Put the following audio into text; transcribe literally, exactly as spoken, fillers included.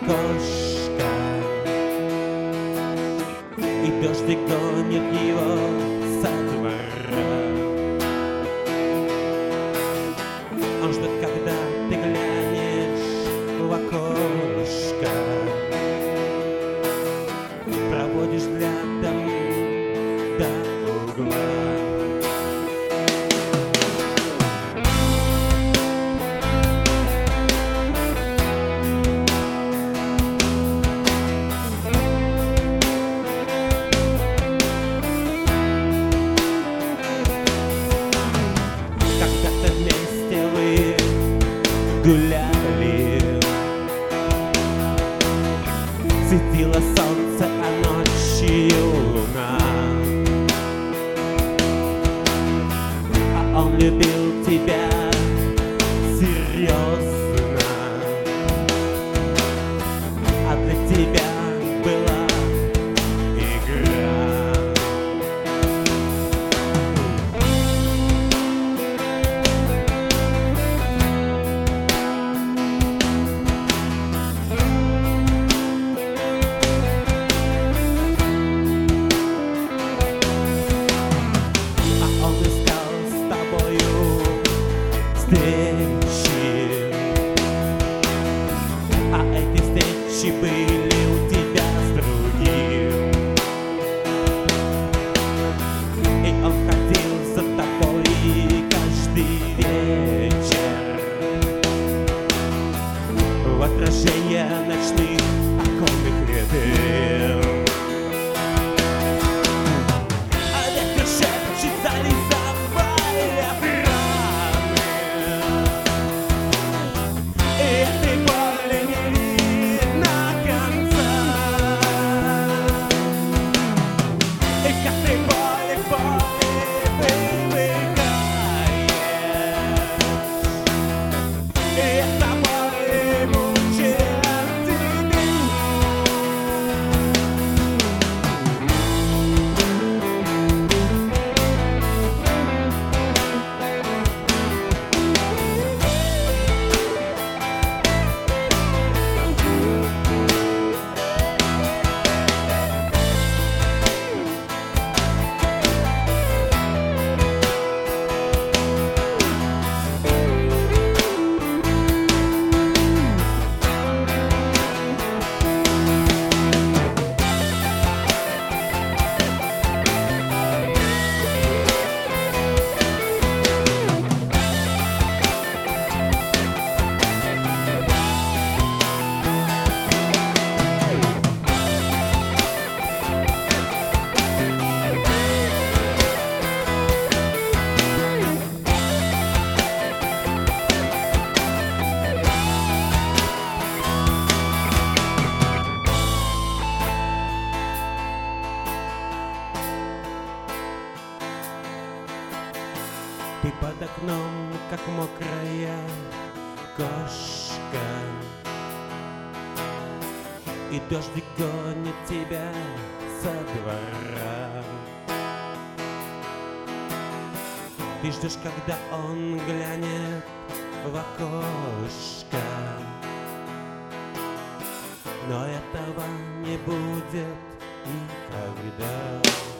окошко, и дождик гонит его со двора. Он ждет, когда ты глянешь в окошко, проводишь взглядом до угла. Когда-то вместе вы гуляли, светило солнце, а ночью луна, а он любил тебя серьезно, а для тебя была игра. Встречи, а эти встречи были у тебя с другим, и он ходил за тобой каждый вечер в отражение ночных оконных рядов. А ветер шепчет вдали за ты под окном, как мокрая кошка, и дождик гонит тебя со двора. Ты ждешь, когда он глянет в окошко, но этого не будет никогда.